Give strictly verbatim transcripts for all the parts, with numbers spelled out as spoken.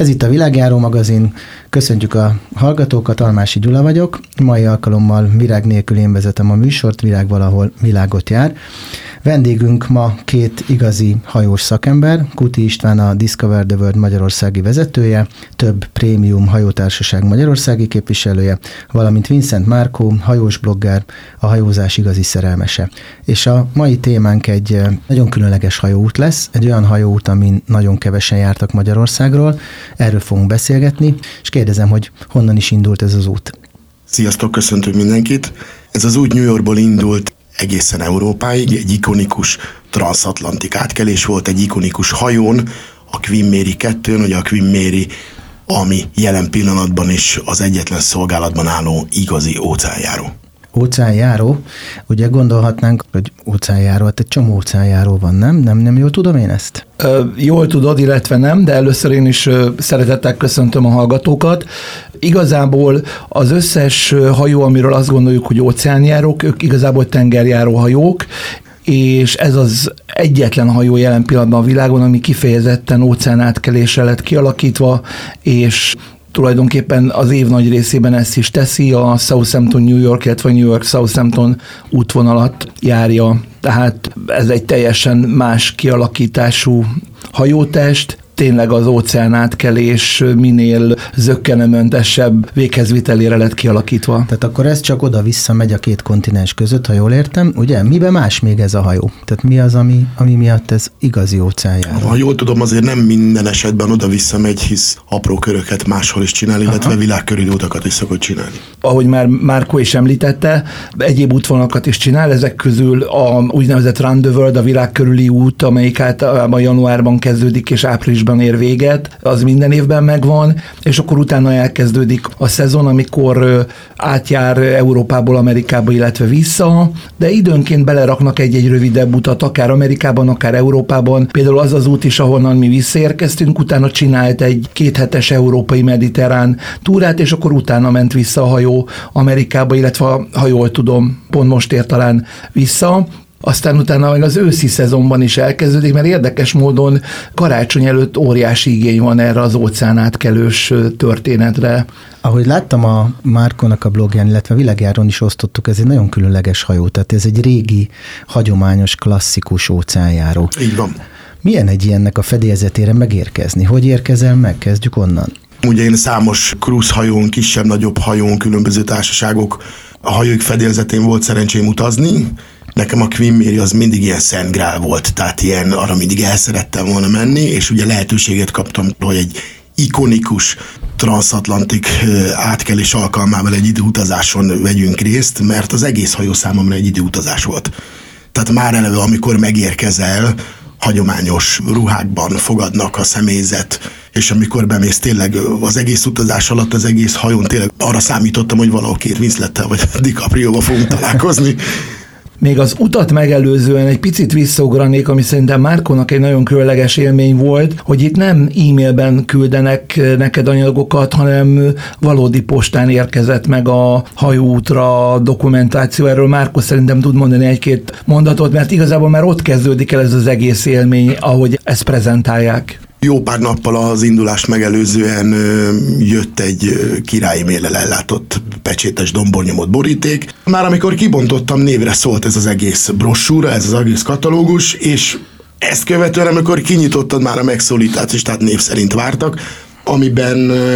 Ez itt a Világjáró magazin. Köszöntjük a hallgatókat, Almási Gyula vagyok. Mai alkalommal virág nélkül én vezetem a műsort, Virág valahol világot jár. Vendégünk ma két igazi hajós szakember, Kuti István a Discover the World magyarországi vezetője, több prémium hajótársaság magyarországi képviselője, valamint Vincent Márkó, hajós blogger, a hajózás igazi szerelmese. És a mai témánk egy nagyon különleges hajóút lesz, egy olyan hajóút, amin nagyon kevesen jártak Magyarországról, erről fogunk beszélgetni, és kérdezem, hogy honnan is indult ez az út. Sziasztok, köszöntök mindenkit! Ez az út New Yorkból indult egészen Európáig, egy ikonikus transatlantik átkelés volt, egy ikonikus hajón, a Queen Mary kettőn, ugye a Queen Mary, ami jelen pillanatban is az egyetlen szolgálatban álló igazi óceánjáró. Óceánjáró, ugye gondolhatnánk, hogy óceánjáró, hát egy csomó óceánjáró van, nem? Nem, nem jól tudom én ezt? Ö, jól tudod, illetve nem, de először én is szeretettel köszöntöm a hallgatókat. Igazából az összes hajó, amiről azt gondoljuk, hogy óceánjárók, ők igazából tengerjáró hajók, és ez az egyetlen hajó jelen pillanatban a világon, ami kifejezetten óceánátkelésre lett kialakítva, és tulajdonképpen az év nagy részében ezt is teszi, a Southampton-New York, illetve New York-Southampton útvonalat járja. Tehát ez egy teljesen más kialakítású hajótest, tényleg az óceánátkelés minél zökkenőmentesebb véghezvitelére lett kialakítva. Tehát akkor ez csak oda-vissza megy a két kontinens között, ha jól értem, ugye? Miben más még ez a hajó? Tehát mi az, ami, ami miatt ez igazi óceánjáró? Ha jól tudom, azért nem minden esetben oda-vissza megy, hisz apró köröket máshol is csinál, illetve Aha. világkörüli utakat is szokott csinálni. Ahogy már Márkó is említette, egyéb útvonalakat is csinál, ezek közül a úgynevezett Round the World, a világkörüli út, amelyik általában januárban kezdődik és áprilisban ér véget, az minden évben megvan, és akkor utána elkezdődik a szezon, amikor átjár Európából Amerikába, illetve vissza, de időnként beleraknak egy-egy rövidebb utat, akár Amerikában, akár Európában. Például az az út is, ahonnan mi visszaérkeztünk, utána csinált egy kéthetes európai mediterrán túrát, és akkor utána ment vissza a hajó Amerikába, illetve ha jól tudom, pont most ér talán vissza. Aztán utána meg az őszi szezonban is elkezdődik, mert érdekes módon karácsony előtt óriási igény van erre az óceánátkelős történetre. Ahogy láttam a Márkónak a blogján, illetve a Világjáron is osztottuk, ez egy nagyon különleges hajó, tehát ez egy régi, hagyományos, klasszikus óceánjáró. Így van. Milyen egy ilyennek a fedélzetére megérkezni? Hogy érkezel meg? Kezdjük onnan. Ugye én számos cruise hajón, kisebb-nagyobb hajón, különböző társaságok, a hajók fedélzetén volt szerencsém utazni. Nekem a Queen Mary az mindig ilyen Szent Grál volt, tehát ilyen, arra mindig el szerettem volna menni, és ugye lehetőséget kaptam, hogy egy ikonikus transatlantik átkelés alkalmával egy időutazáson vegyünk részt, mert az egész hajó számomra egy időutazás volt. Tehát már eleve, amikor megérkezel, hagyományos ruhákban fogadnak a személyzet, és amikor bemész tényleg az egész utazás alatt, az egész hajón tényleg arra számítottam, hogy valahol két Winslettel vagy DiCaprio-val fogunk találkozni. Még az utat megelőzően egy picit visszaugranék, ami szerintem Márkónak egy nagyon különleges élmény volt, hogy itt nem e-mailben küldenek neked anyagokat, hanem valódi postán érkezett meg a hajóútra dokumentáció. Erről Márkó szerintem tud mondani egy-két mondatot, mert igazából már ott kezdődik el ez az egész élmény, ahogy ezt prezentálják. Jó pár nappal az indulást megelőzően jött egy királyi méllel ellátott pecsétes dombornyomott boríték. Már amikor kibontottam, névre szólt ez az egész brossúra, ez az egész katalógus, és ezt követően, amikor kinyitottad, már a megszólítást, tehát név szerint vártak, amiben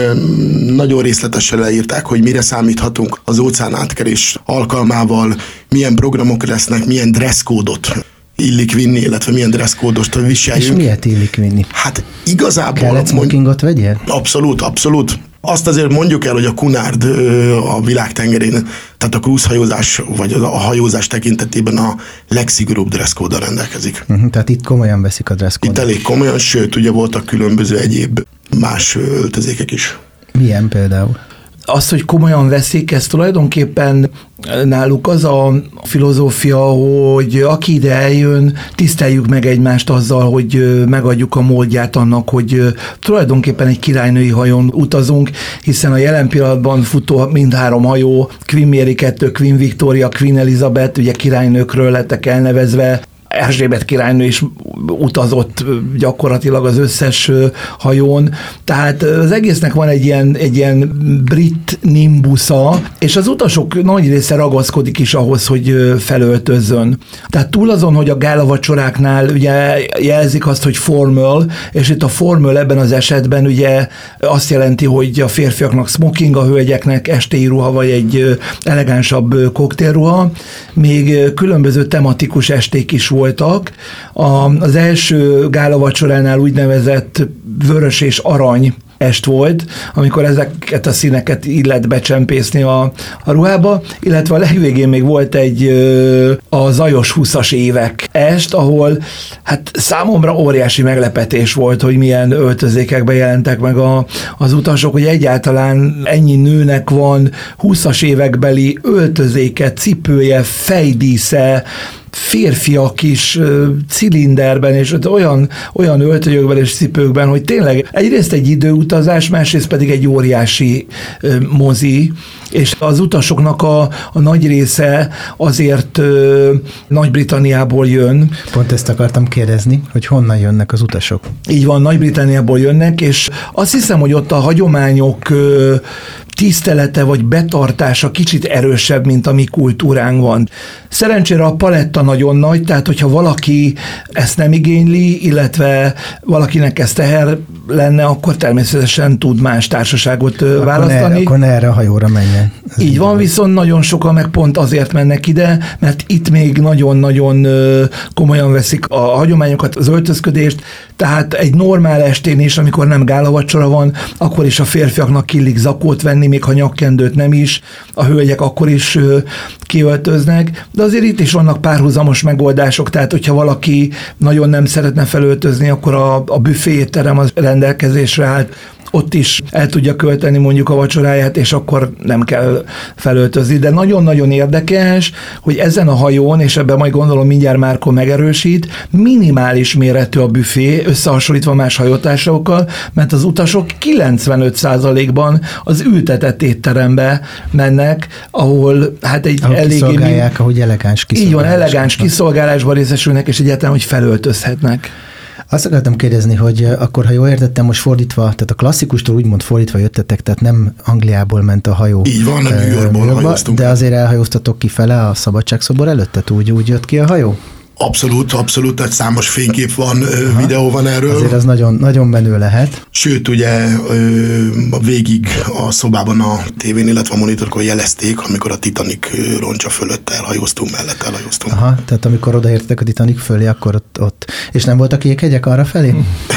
nagyon részletesen leírták, hogy mire számíthatunk az óceánátkelés alkalmával, milyen programok lesznek, milyen dresszkódot illik vinni, illetve milyen dresszkódost viseljünk. És miért illik vinni? Hát igazából... Kellett smokingot vegyél? Abszolút, abszolút. Azt azért mondjuk el, hogy a Cunard a világtengerén, tehát a cruise-hajózás, vagy a hajózás tekintetében a legszigorúbb dresszkóddal rendelkezik. Uh-huh, tehát itt komolyan veszik a dresszkódot. Itt elég komolyan, sőt, ugye voltak különböző egyéb más öltözékek is. Milyen például? Az, hogy komolyan veszik, ez tulajdonképpen náluk az a filozófia, hogy aki ide eljön, tiszteljük meg egymást azzal, hogy megadjuk a módját annak, hogy tulajdonképpen egy királynői hajón utazunk, hiszen a jelen pillanatban futó mindhárom hajó, Queen Mary kettő, Queen Victoria, Queen Elizabeth, ugye királynőkről lettek elnevezve. Erzsébet királynő is utazott gyakorlatilag az összes hajón, tehát az egésznek van egy ilyen, egy ilyen brit nimbusza, és az utasok nagy része ragaszkodik is ahhoz, hogy felöltözzön. Tehát túl azon, hogy a gálavacsoráknál ugye jelzik azt, hogy formal, és itt a formal ebben az esetben ugye azt jelenti, hogy a férfiaknak smoking, a hölgyeknek estéi ruha, vagy egy elegánsabb koktélruha. Még különböző tematikus esték is voltak. Az első gálavacsoránál úgynevezett vörös és arany est volt, amikor ezeket a színeket így lehet becsempészni a, a ruhába, illetve a legvégén még volt egy a zajos húszas évek est, ahol hát számomra óriási meglepetés volt, hogy milyen öltözékekben jelentek meg a, az utasok, hogy egyáltalán ennyi nőnek van húszas évekbeli öltözéke, cipője, fejdísze, férfiak is uh, cilinderben, és olyan, olyan öltönyökben és cipőkben, hogy tényleg egyrészt egy időutazás, másrészt pedig egy óriási uh, mozi, és az utasoknak a, a nagy része azért uh, Nagy-Britanniából jön. Pont ezt akartam kérdezni, hogy honnan jönnek az utasok. Így van, Nagy-Britanniából jönnek, és azt hiszem, hogy ott a hagyományok uh, tisztelete vagy betartása kicsit erősebb, mint a mi kultúránk van. Szerencsére a paletta nagyon nagy, tehát hogyha valaki ezt nem igényli, illetve valakinek ez teher lenne, akkor természetesen tud más társaságot akkor választani. Ne, akkor ne erre a hajóra menjen. Ez így van, viszont nagyon sokan meg pont azért mennek ide, mert itt még nagyon-nagyon komolyan veszik a hagyományokat, az öltözködést, tehát egy normál estén is, amikor nem gálavacsora van, akkor is a férfiaknak illik zakót venni, még ha nyakkendőt nem is, a hölgyek akkor is kiöltöznek, de azért itt is vannak párhuzamos megoldások, tehát hogyha valaki nagyon nem szeretne felöltözni, akkor a, a büfé étterem az rendelkezésre állt, ott is el tudja költeni mondjuk a vacsoráját, és akkor nem kell felöltözni. De nagyon-nagyon érdekes, hogy ezen a hajón, és ebben majd gondolom mindjárt Márko megerősít, minimális méretű a büfé, összehasonlítva más hajótársakkal, mert az utasok kilencvenöt százalékban az ültetett étterembe mennek, ahol hát egy ahol eléggé... kiszolgálják, ahogy elegáns kiszolgálás. Így van, elegáns kiszolgálásban részesülnek, és egyáltalán, hogy felöltözhetnek. Azt akartam kérdezni, hogy akkor, ha jól értettem, most fordítva, tehát a klasszikustól úgymond fordítva jöttetek, tehát nem Angliából ment a hajó. Így van, a New Yorkból hajóztunk. De azért elhajóztatok kifele a Szabadságszobor előtt, tehát úgy, úgy jött ki a hajó? Abszolút, abszolút, tehát számos fénykép van, Aha. videó van erről. Azért az nagyon, nagyon menő lehet. Sőt, ugye végig a szobában a tévén, illetve a monitorokon jelezték, amikor a Titanic roncsa fölött elhajóztunk, mellett elhajóztunk. Aha, tehát amikor odaértek a Titanic fölé, akkor ott, ott. És nem voltak jéghegyek arra felé?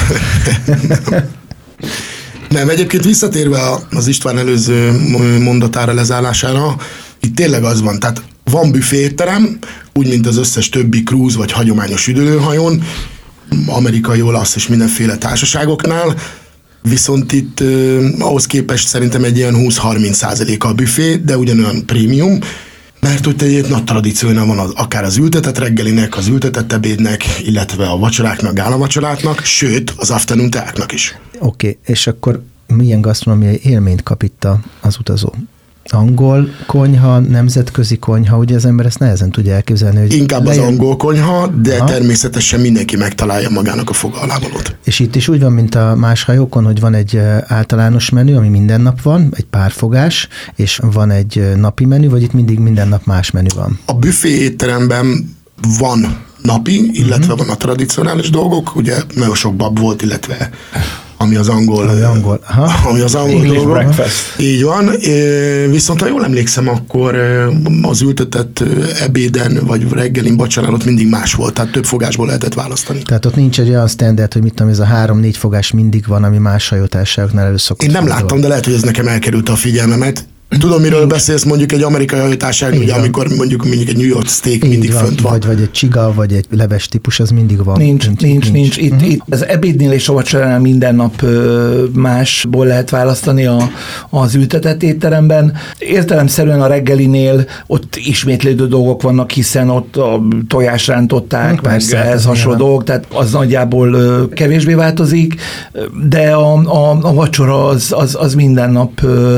Nem, egyébként visszatérve az István előző mondatára, lezárására, itt tényleg az van, tehát van büféterem, úgy, mint az összes többi cruise vagy hagyományos üdülőhajón, amerikai, olasz és mindenféle társaságoknál, viszont itt eh, ahhoz képest szerintem egy ilyen húsz-harminc százaléka a büfé, de ugyanolyan prémium, mert ott egy nagy tradíciója van az, akár az ültetett reggelinek, az ültetett ebédnek, illetve a vacsoráknak, gálavacsoráknak, sőt, az afternoon teáknak is. Oké, okay, és akkor milyen gasztronómiai élményt kap itt az utazó? Angol konyha, nemzetközi konyha, ugye az ember ezt nehezen tudja elképzelni. Hogy Inkább lejön... az angol konyha, de Aha. természetesen mindenki megtalálja magának a foga alávalót. És itt is úgy van, mint a más hajókon, hogy van egy általános menü, ami minden nap van, egy párfogás, és van egy napi menü, vagy itt mindig minden nap más menü van? A büfé étteremben van napi, illetve uh-huh. van a tradicionális dolgok, ugye nagyon sok bab volt, illetve ami az angol, ami angol, ami az angol dolog. Így van, viszont ha jól emlékszem, akkor az ültetett ebéden, vagy reggelin, vacsorán ott mindig más volt, tehát több fogásból lehetett választani. Tehát ott nincs egy olyan standard, hogy mit tudom, ez a három-négy fogás mindig van, ami más hajótársaságnál előszokott. Én nem láttam, de lehet, hogy ez nekem elkerült a figyelmemet. Tudom, miről beszélsz, mondjuk egy amerikai hajótársaság, ugye, amikor mondjuk, mondjuk egy New York steak így mindig van, fönt van. Vagy, vagy egy csiga, vagy egy leves típus, az mindig van. Nincs, nincs, nincs. nincs. Itt, uh-huh. itt az ebédnél és a vacsoránál minden nap ö, másból lehet választani a, az ültetett étteremben. Értelemszerűen a reggelinél ott ismétlődő dolgok vannak, hiszen ott a tojásrántották, meg ehhez hasonló dolgok, tehát az nagyjából ö, kevésbé változik, de a, a, a vacsora az, az, az minden nap ö,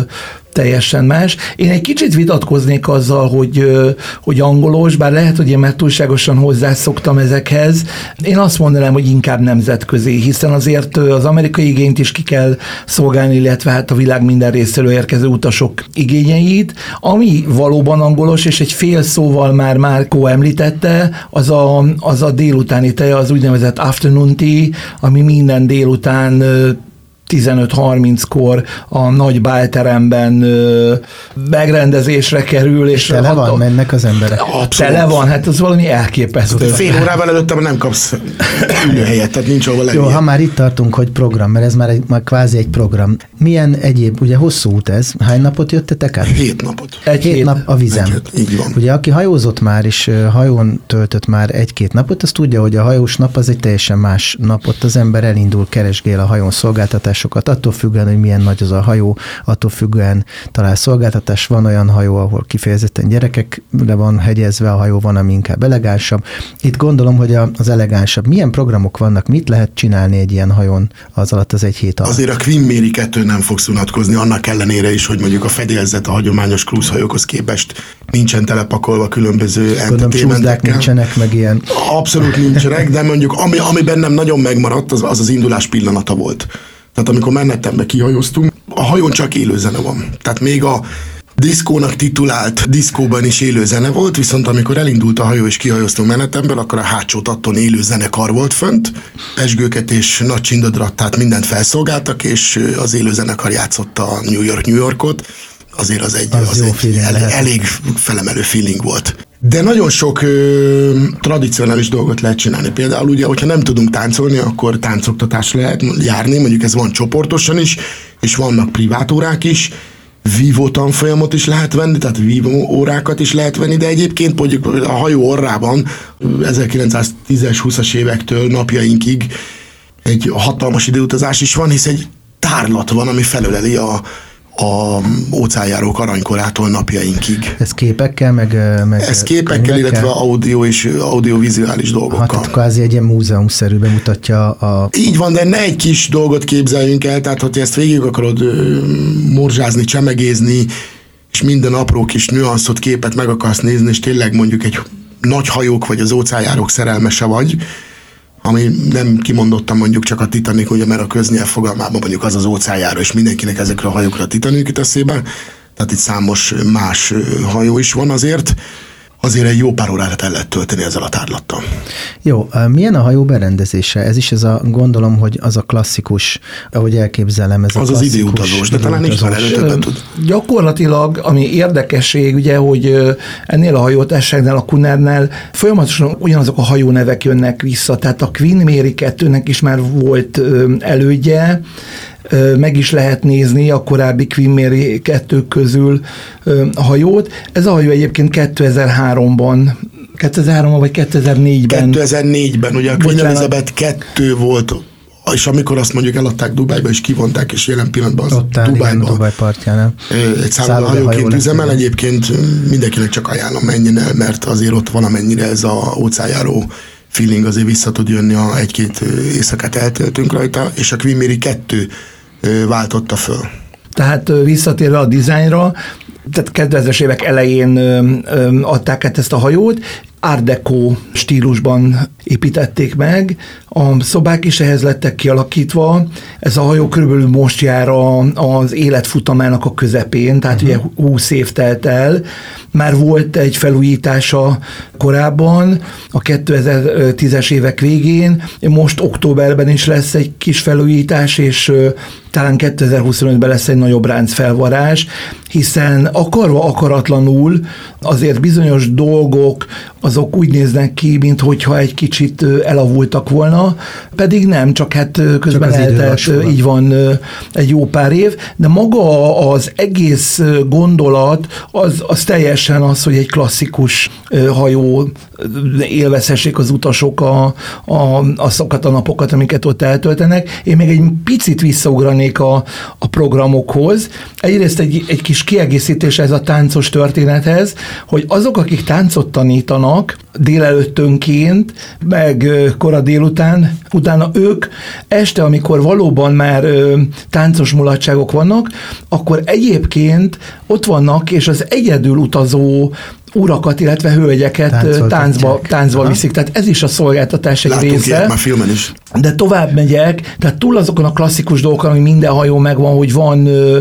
teljesen más. Én egy kicsit vitatkoznék azzal, hogy, hogy angolos, bár lehet, hogy én már túlságosan hozzászoktam ezekhez. Én azt mondanám, hogy inkább nemzetközi, hiszen azért az amerikai igényt is ki kell szolgálni, illetve hát a világ minden részéről érkező utasok igényeit. Ami valóban angolos, és egy fél szóval már Márkó említette, az a, az a délutáni teja, az úgynevezett afternoon tea, ami minden délután tizenöt harminckor a nagy bálteremben ö, megrendezésre kerül. És tele hat, van, mennek az emberek. Abszolút. Tele van, hát az valami elképesztő. Fél órával előttem nem kapsz ülőhelyet, tehát nincs ahol lenni. Jó, ha már itt tartunk, hogy program, mert ez már, egy, már kvázi egy program. Milyen egyéb, ugye hosszú út ez, hány napot jöttetek át? Hét napot. Egy hét, hét nap a vizen. Egy, így van. Ugye aki hajózott már, és hajón töltött már egy-két napot, az tudja, hogy a hajós nap az egy teljesen más nap. Ott az ember elindul, keresgél a hajón szolgáltatás, attól függően, hogy milyen nagy az a hajó, attól függően talál szolgáltatás. Van olyan hajó, ahol kifejezetten gyerekekre van hegyezve a hajó, van, ami inkább elegánsabb. Itt gondolom, hogy az elegánsabb. Milyen programok vannak, mit lehet csinálni egy ilyen hajón az alatt az egy hét alatt? Azért a Queen Mary kettő nem fogsz unatkozni, annak ellenére is, hogy mondjuk a fedélzet a hagyományos cruise-hajókhoz képest nincsen telepakolva különböző entertainmentekkel. nincsenek, meg ilyen. Abszolút nincsenek, de mondjuk ami, ami bennem nagyon megmaradt, az az, az indulás pillanata volt. Tehát amikor Manhattanbe kihajóztunk, a hajón csak élő zene van. Tehát még a diszkónak titulált diszkóban is élő zene volt, viszont amikor elindult a hajó és kihajóztunk Manhattanből, akkor a hátsó tatton élő zenekar volt fönt, pezsgőket és nagy csindadrattát mindent felszolgáltak, és az élő zenekar játszotta a New York, New Yorkot. Azért az egy, az az egy elég, elég felemelő feeling volt. De nagyon sok ö, tradicionális dolgot lehet csinálni. Például ugye, hogyha nem tudunk táncolni, akkor táncoktatásra lehet járni, mondjuk ez van csoportosan is, és vannak privát órák is, vívó tanfolyamot is lehet venni, tehát vívó órákat is lehet venni, de egyébként mondjuk a hajó orrában ezerkilencszáztízes, húszas évektől napjainkig egy hatalmas időutazás is van, hisz egy tárlat van, ami felöleli a a óceánjárók aranykorától napjainkig. Ez képekkel, meg, meg Ez képekkel, könyvekkel? Illetve audio és audiovizuális dolgokkal. Hát kvázi egy ilyen múzeumszerű bemutatja a... Így van, de ne egy kis dolgot képzeljünk el, tehát hogyha ezt végig akarod ö, morzsázni, csemegézni, és minden apró kis nüanszot, képet meg akarsz nézni, és tényleg mondjuk egy nagy hajók vagy az óceánjárók szerelmese vagy, ami nem kimondottam mondjuk csak a Titanic, ugye, mert a köznyelv fogalmában mondjuk az az óceánjáró, és mindenkinek ezekre a hajókra a Titanic jut eszébe, tehát itt számos más hajó is van azért, azért egy jó pár órát el lehet tölteni ezzel a tárlattal. Jó, milyen a hajó berendezése? Ez is ez a, gondolom, hogy az a klasszikus, ahogy elképzelem, ez az a az időutazós, de talán nincs már előtt tud. Gyakorlatilag, ami érdekesség, ugye, hogy ennél a hajótársaságnál, a Cunardnál folyamatosan ugyanazok a hajónevek jönnek vissza, tehát a Queen Mary kettőnek is már volt elődje, meg is lehet nézni a korábbi Queen Mary kettő közül a hajót. Ez a hajó egyébként kétezer-háromban, kétezer-háromban vagy kétezer-négyben. kétezer-négyben, ugye a Queen Elizabeth kettő volt, és amikor azt mondjuk eladták Dubájba, és kivonták, és jelen pillanatban az ott Dubájba. Dubáj partjánál. Egy szállodai hajóként üzemel, egyébként mindenkinek csak ajánlom, menjen el, mert azért ott valamennyire ez a óceánjáró feeling azért vissza tud jönni, a egy-két éjszakát eltöltünk rajta, és a Queen Mary kettő váltotta föl. Tehát visszatérve a dizájnra, tehát kétezres évek elején adták át ezt a hajót, Art Deco stílusban építették meg, a szobák is ehhez lettek kialakítva, ez a hajó körülbelül most jár a, az életfutamának a közepén, tehát uh-huh. ugye húsz év telt el, már volt egy felújítása korábban, a kétezer-tízes évek végén, most októberben is lesz egy kis felújítás, és talán kétezer-huszonötben lesz egy nagyobb ráncfelvarás, hiszen akarva akaratlanul azért bizonyos dolgok azok úgy néznek ki, minthogyha egy kicsit elavultak volna, pedig nem, csak hát közben csak eltelt, így van egy jó pár év, de maga az egész gondolat az, az teljesen az, hogy egy klasszikus hajó élvezhessék az utasok a, a, azokat a napokat, amiket ott eltöltenek. Én még egy picit visszaugranék a, a programokhoz. Egyrészt egy, egy kis kiegészítés ez a táncos történethez, hogy azok, akik táncot tanítanak, délelőttönként, meg kora délután, utána ők este, amikor valóban már táncos mulatságok vannak, akkor egyébként ott vannak, és az egyedül utazó urakat, illetve hölgyeket táncba, táncba viszik. Tehát ez is a szolgáltatás egy Látunk része. Látunk már filmen is. De tovább megyek, tehát túl azokon a klasszikus dolgokon, ami minden hajó megvan, hogy van ö,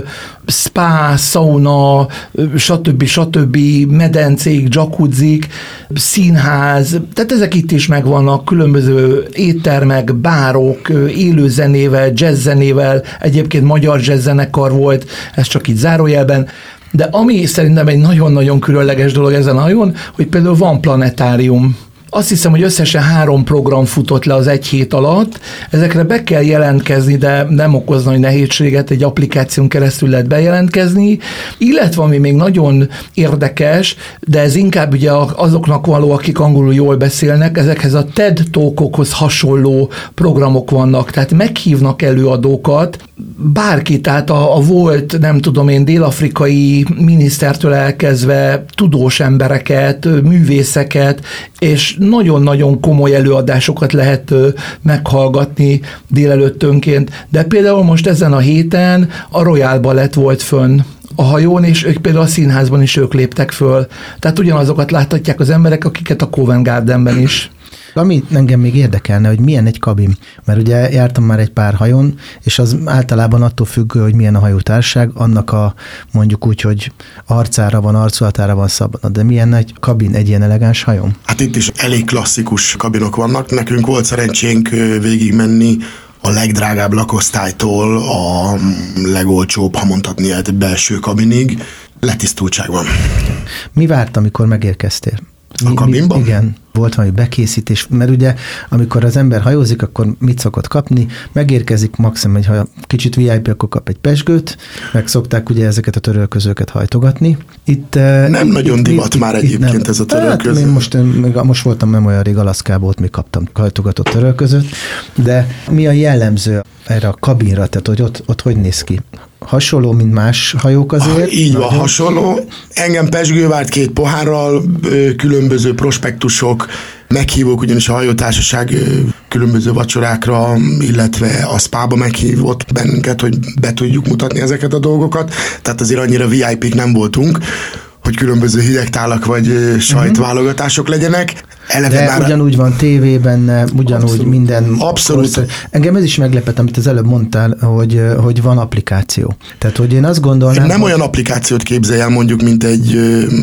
spa, sauna, ö, stb. stb., medencék, jacuzzik, színház, tehát ezek itt is megvannak, különböző éttermek, bárok, ö, élőzenével, jazzzenével, egyébként magyar jazzzenekar volt, ez csak így zárójelben. De ami szerintem egy nagyon-nagyon különleges dolog ezen a hajón, hogy például van planetárium. Azt hiszem, hogy összesen három program futott le az egy hét alatt. Ezekre be kell jelentkezni, de nem okozna hogy nehézséget, egy applikáción keresztül lehet bejelentkezni. Illetve, ami még nagyon érdekes, de ez inkább ugye azoknak való, akik angolul jól beszélnek, ezekhez a TED Talkokhoz hasonló programok vannak. Tehát meghívnak előadókat, bárki, tehát a, a volt, nem tudom én, dél-afrikai minisztertől elkezdve tudós embereket, művészeket, és nagyon-nagyon komoly előadásokat lehet meghallgatni délelőttönként. De például most ezen a héten a Royal Ballet volt fönn a hajón, és ők például a színházban is ők léptek föl. Tehát ugyanazokat láthatják az emberek, akiket a Covent Gardenben is. Ami engem még érdekelne, hogy milyen egy kabin, mert ugye jártam már egy pár hajón, és az általában attól függő, hogy milyen a hajótársaság, annak a mondjuk úgy, hogy arcára van, arculatára van szabad, de milyen egy kabin egy ilyen elegáns hajón? Hát itt is elég klasszikus kabinok vannak, nekünk volt szerencsénk végigmenni a legdrágább lakosztálytól a legolcsóbb, ha mondhatni lehet, belső kabinig, letisztultság van. Mi várt, amikor megérkeztél? A kabinban? Mi, igen, volt valami bekészítés, mert ugye amikor az ember hajózik, akkor mit szokott kapni, megérkezik maximum, hogy ha kicsit vé i pé, akkor kap egy pezsgőt, meg szokták ugye ezeket a törölközőket hajtogatni. Itt, nem itt, nagyon itt, divat itt, már itt, egyébként nem. Ez a törölköző. Hát, én most, most voltam nem olyan rég Alaszkából, ott még kaptam hajtogatott törölközőt, de mi a jellemző erre a kabinra, tehát hogy ott, ott hogy néz ki? Hasonló, mint más hajók azért? Ah, így van, hasonló. Engem pezsgő várt két pohárral, különböző prospektusok, meghívók, ugyanis a hajótársaság különböző vacsorákra, illetve a spába meghívott bennünket, hogy be tudjuk mutatni ezeket a dolgokat. Tehát azért annyira vé i pé-k nem voltunk, hogy különböző hidegtálak vagy sajtválogatások legyenek. Eleve de már ugyanúgy van tévében, ugyanúgy abszolút, minden. Abszolút. Korszor. Engem ez is meglepett, amit az előbb mondtál, hogy, hogy van applikáció. Tehát, hogy én azt gondolnám... Nem hogy... olyan applikációt képzelj el mondjuk, mint egy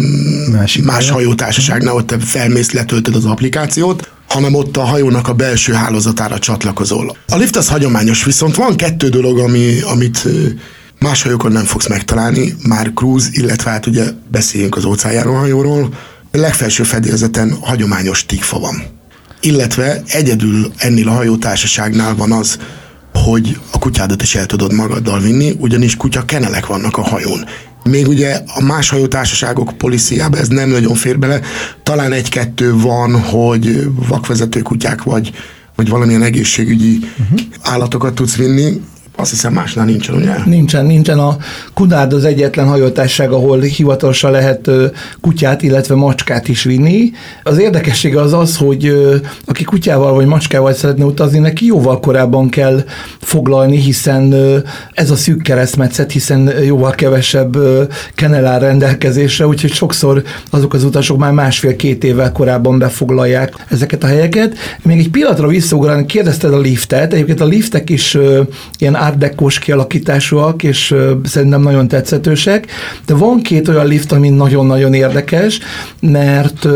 Másik más hajótársaságnál, ott te felmész, letöltöd az applikációt, hanem ott a hajónak a belső hálózatára csatlakozol. A lift az hagyományos, viszont van kettő dolog, ami, amit más hajókon nem fogsz megtalálni, már cruise, illetve hát ugye beszéljünk az óceánjáró hajóról, a legfelső fedélzeten hagyományos tikfa van. Illetve egyedül ennél a hajótársaságnál van az, hogy a kutyádat is el tudod magaddal vinni, ugyanis kutya kenelek vannak a hajón. Még ugye a más hajótársaságok policyjában ez nem nagyon fér bele, talán egy-kettő van, hogy vakvezető kutyák vagy, vagy valamilyen egészségügyi uh-huh. állatokat tudsz vinni. Azt hiszem másnál nincsen, ugye? Nincsen, nincsen. A Cunard az egyetlen hajótársaság, ahol hivatalosan lehet kutyát, illetve macskát is vinni. Az érdekessége az az, hogy aki kutyával vagy macskával szeretne utazni, neki jóval korábban kell foglalni, hiszen ez a szűk keresztmetszet, hiszen jóval kevesebb kennel áll rendelkezésre, úgyhogy sokszor azok az utasok már másfél-két évvel korábban befoglalják ezeket a helyeket. Még egy pillanatra visszaugrani, kérdezted a liftet, egyébként a liftek is ilyen art dekós kialakításúak, és szerintem nagyon tetszetősek, de van két olyan lift, ami nagyon-nagyon érdekes, mert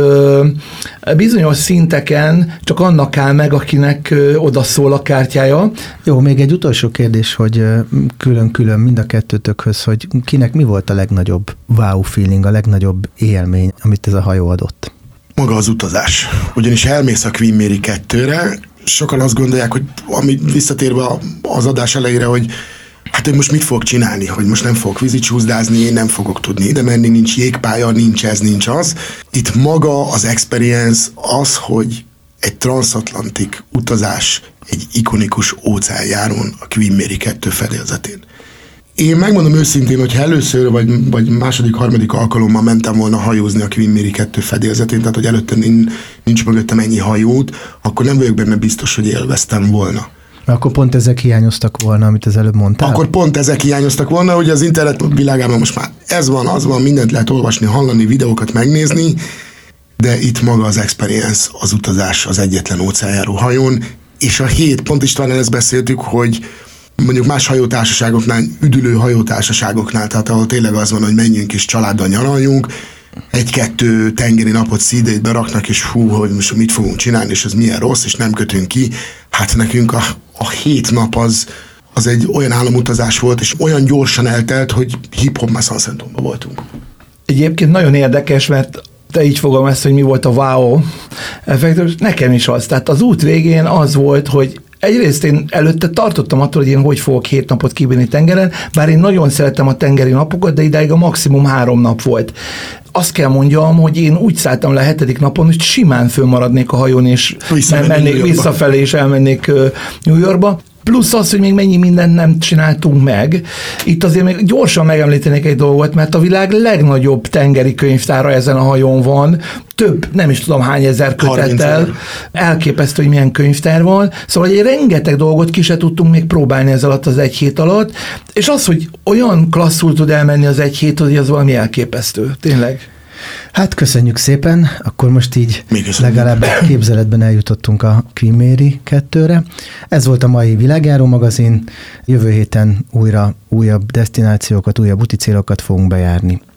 bizonyos szinteken csak annak áll meg, akinek odaszól a kártyája. Jó, még egy utolsó kérdés, hogy külön-külön mind a kettőtökhöz, hogy kinek mi volt a legnagyobb wow feeling, a legnagyobb élmény, amit ez a hajó adott? Maga az utazás. Ugyanis elmész a Queen Mary kettőre, sokan azt gondolják, hogy ami visszatérve az adás elejére, hogy hát én most mit fogok csinálni, hogy most nem fogok vízicsúszdázni, nem fogok tudni ide menni, nincs jégpálya, nincs ez, nincs az. Itt maga az experience az, hogy egy transatlantik utazás egy ikonikus óceánjárón a Queen Mary kettő fedélzetén. Én megmondom őszintén, hogy ha először, vagy, vagy második, harmadik alkalommal mentem volna hajózni a Queen Mary kettő fedélzetén, tehát hogy előtte nincs mögöttem ennyi hajót, akkor nem vagyok benne biztos, hogy élveztem volna. Akkor pont ezek hiányoztak volna, amit az előbb mondtál? Akkor pont ezek hiányoztak volna, hogy az internet világában most már ez van, az van, mindent lehet olvasni, hallani, videókat megnézni, de itt maga az experience, az utazás az egyetlen óceánjáró hajón, és a hét, pont Istvánnal ezt beszéltük, hogy mondjuk más hajótársaságoknál, üdülő hajótársaságoknál, tehát ahol tényleg az van, hogy menjünk és családdal nyaraljunk, egy-kettő tengeri napot szídét beraknak, és hú, hogy most mit fogunk csinálni, és ez milyen rossz, és nem kötünk ki. Hát nekünk a, a hét nap az, az egy olyan álomutazás volt, és olyan gyorsan eltelt, hogy hip-hop már San Antonban voltunk. Egyébként nagyon érdekes, mert te így fogalmaztad, hogy mi volt a wow effektus, nekem is az. Tehát az út végén az volt, hogy egyrészt én előtte tartottam attól, hogy én hogy fogok hét napot kibírni tengeren, bár én nagyon szeretem a tengeri napokat, de idáig a maximum három nap volt. Azt kell mondjam, hogy én úgy szálltam le a hetedik napon, hogy simán fölmaradnék a hajón, és mennék visszafelé, és elmennék New Yorkba. Plusz az, hogy még mennyi mindent nem csináltunk meg. Itt azért még gyorsan megemlítenék egy dolgot, mert a világ legnagyobb tengeri könyvtára ezen a hajón van. Több, nem is tudom hány ezer kötettel. Elképesztő, hogy milyen könyvtár van. Szóval egy rengeteg dolgot ki se tudtunk még próbálni ez alatt az egy hét alatt. És az, hogy olyan klasszul tud elmenni az egy hét, hogy az valami elképesztő. Tényleg. Hát köszönjük szépen, akkor most így legalább képzeletben eljutottunk a Queen Mary kettőre. Ez volt a mai Világjáró magazin, jövő héten újra újabb desztinációkat, újabb úti célokat fogunk bejárni.